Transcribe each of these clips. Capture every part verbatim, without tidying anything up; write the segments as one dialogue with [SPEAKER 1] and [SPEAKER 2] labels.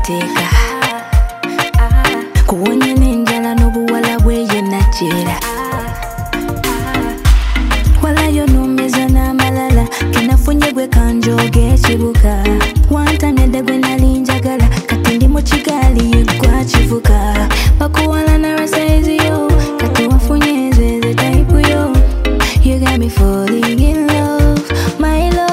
[SPEAKER 1] teka kuwonya nenjala n'obuwala bweye najera walayo numeza n'amalala kenafunye gwe kanjoge ekibuga wantamyadde gwe nali njagala kati ndi mu kigali yeggwa kivuga bakuwala na rasaizi yo kati wafunye nzeze taipu yo you got me falling in love my love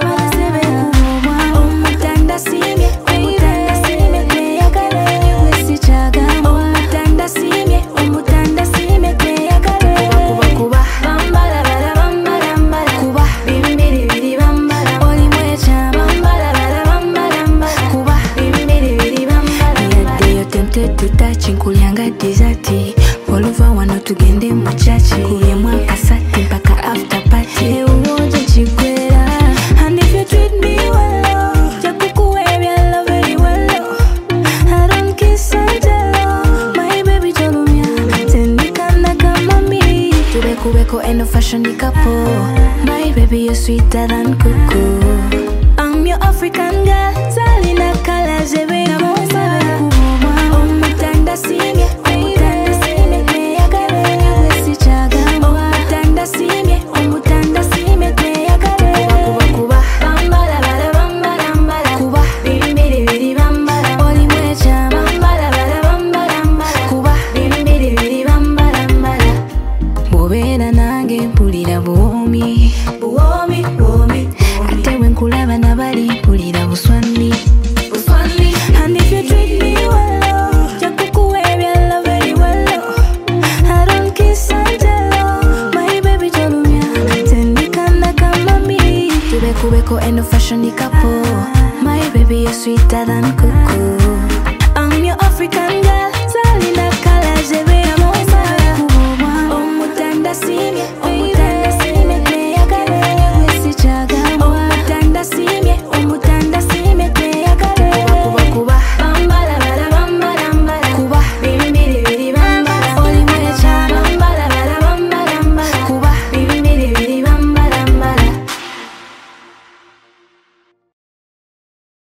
[SPEAKER 1] omutanda simye omutanda simye tweyagala wesikyagamba omutanda simye omutanda simye tweyagala kuba kuba bambala bala bambala mbala kuba bimbiri biri bambala olimu ekyama bambala bala bambala mbala kuba bimbiri biri bambala yadde yo tempted to touch nkulyanga dessert oluva wano tugende mu chachi kulyemu akasati mpaka after party ewuwonje kiggwera and if you treat me well jakukuwa ebyalo very well I don't kiss and tell my baby tolumya tendikanda kama mi tubekubeko eno fashion couple my baby you're sweeter than cuckoo I'm your African girl zalina colors ebera mumba omutanda simye omutanda simye tweyagala wesikyagamba omutanda simye omutanda simye tweyagala kuba kuba bambala bala bambala mbala kuba bimbiri biri bambala olimu ekyama bambala bala bambala mbala kuba bimbiri biri bambala mbala bw'obeera nange mpulira buwoomi buwoomi buwoomi ate bwe nkulaba nabali mpulira buswani buswani and if you treat me well jakukuwa ebyalo very well I don't kiss and tell my baby tolumya tendikanda kama mi tubekubeko eno fashion couple my baby you're sweeter than cuckoo I'm your African girl zalina colors ebera mumba